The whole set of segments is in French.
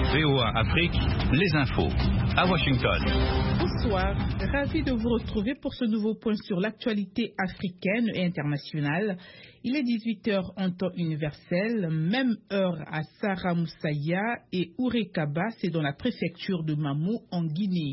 VOA Afrique, les infos, à Washington. Bonsoir, ravi de vous retrouver pour ce nouveau point sur l'actualité africaine et internationale. Il est 18h en temps universel, même heure à Saramoussaya et Ourekaba, c'est dans la préfecture de Mamou en Guinée.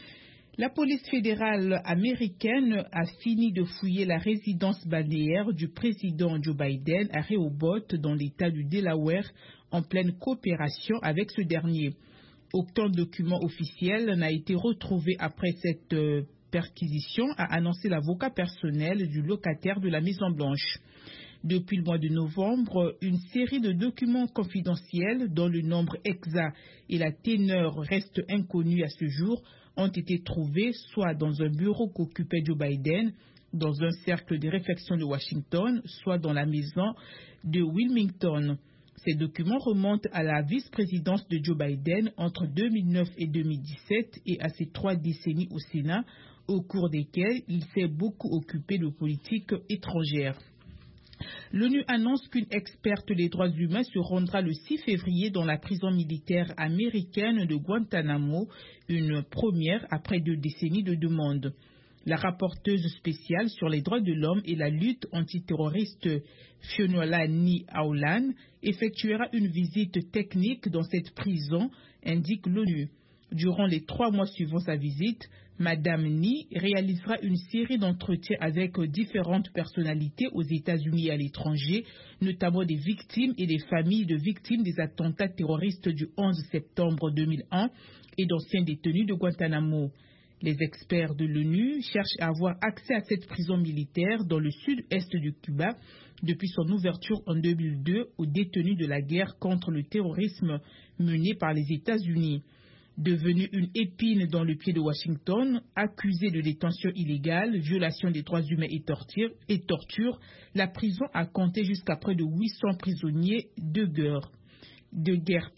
La police fédérale américaine a fini de fouiller la résidence balnéaire du président Joe Biden à Rehoboth dans l'État du Delaware en pleine coopération avec ce dernier. Aucun document officiel n'a été retrouvé après cette perquisition, a annoncé l'avocat personnel du locataire de la Maison-Blanche. Depuis le mois de novembre, une série de documents confidentiels dont le nombre exact et la teneur restent inconnus à ce jour ont été trouvés soit dans un bureau qu'occupait Joe Biden, dans un cercle de réflexion de Washington, soit dans la maison de Wilmington. Ces documents remontent à la vice-présidence de Joe Biden entre 2009 et 2017 et à ses 3 décennies au Sénat, au cours desquelles il s'est beaucoup occupé de politique étrangère. L'ONU annonce qu'une experte des droits humains se rendra le 6 février dans la prison militaire américaine de Guantanamo, une première après 2 décennies de demandes. La rapporteuse spéciale sur les droits de l'homme et la lutte antiterroriste Fionnuala Ni Aolan effectuera une visite technique dans cette prison, indique l'ONU. Durant les 3 mois suivant sa visite, Madame Ni réalisera une série d'entretiens avec différentes personnalités aux États-Unis et à l'étranger, notamment des victimes et des familles de victimes des attentats terroristes du 11 septembre 2001 et d'anciens détenus de Guantanamo. Les experts de l'ONU cherchent à avoir accès à cette prison militaire dans le sud-est du Cuba depuis son ouverture en 2002 aux détenus de la guerre contre le terrorisme menée par les États-Unis. Devenue une épine dans le pied de Washington, accusée de détention illégale, violation des droits humains et torture, la prison a compté jusqu'à près de 800 prisonniers de guerre.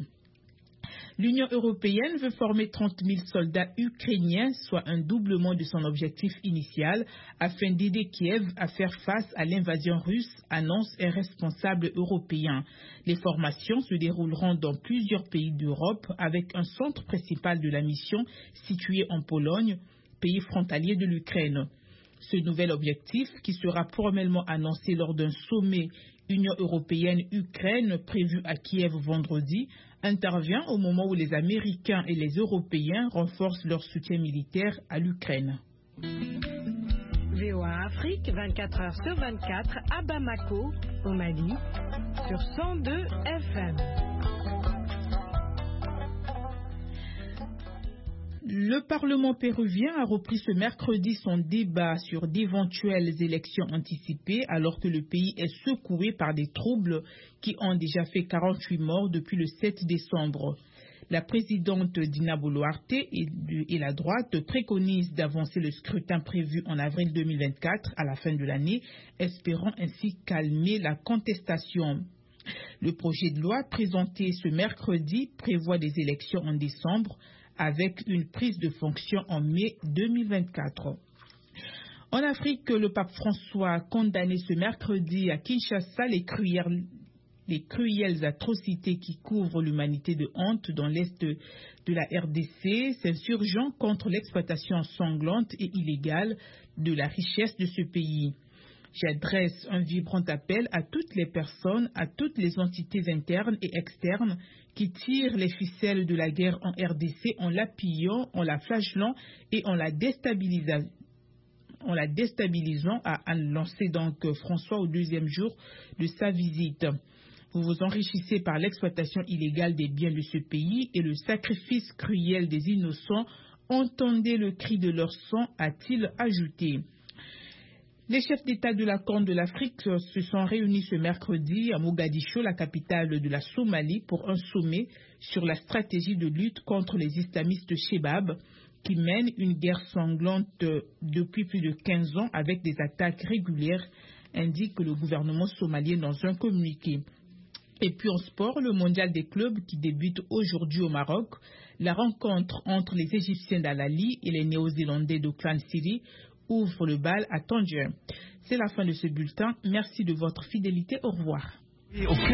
L'Union européenne veut former 30 000 soldats ukrainiens, soit un doublement de son objectif initial, afin d'aider Kiev à faire face à l'invasion russe, annonce un responsable européen. Les formations se dérouleront dans plusieurs pays d'Europe, avec un centre principal de la mission situé en Pologne, pays frontalier de l'Ukraine. Ce nouvel objectif, qui sera formellement annoncé lors d'un sommet Union européenne-Ukraine prévu à Kiev vendredi, intervient au moment où les Américains et les Européens renforcent leur soutien militaire à l'Ukraine. VOA Afrique, 24 heures sur 24, à Bamako, au Mali, sur 102 FM. Le Parlement péruvien a repris ce mercredi son débat sur d'éventuelles élections anticipées alors que le pays est secoué par des troubles qui ont déjà fait 48 morts depuis le 7 décembre. La présidente Dina Boluarte et la droite préconisent d'avancer le scrutin prévu en avril 2024 à la fin de l'année, espérant ainsi calmer la contestation. Le projet de loi présenté ce mercredi prévoit des élections en décembre, avec une prise de fonction en mai 2024. En Afrique, le pape François a condamné ce mercredi à Kinshasa les cruelles atrocités qui couvrent l'humanité de honte dans l'est de la RDC, s'insurgeant contre l'exploitation sanglante et illégale de la richesse de ce pays. J'adresse un vibrant appel à toutes les personnes, à toutes les entités internes et externes qui tirent les ficelles de la guerre en RDC en la pillant, en la flagellant et en la déstabilisant, a lancé donc François au 2e jour de sa visite. Vous vous enrichissez par l'exploitation illégale des biens de ce pays et le sacrifice cruel des innocents. Entendez le cri de leur sang, a-t-il ajouté. Les chefs d'État de la Corne de l'Afrique se sont réunis ce mercredi à Mogadiscio, la capitale de la Somalie, pour un sommet sur la stratégie de lutte contre les islamistes Chebab qui mènent une guerre sanglante depuis plus de 15 ans avec des attaques régulières, indique le gouvernement somalien dans un communiqué. Et puis en sport, le mondial des clubs qui débute aujourd'hui au Maroc, la rencontre entre les Égyptiens d'Al-Ahly et les Néo-Zélandais d'Auckland City ouvre le bal à Tanger. C'est la fin de ce bulletin. Merci de votre fidélité. Au revoir.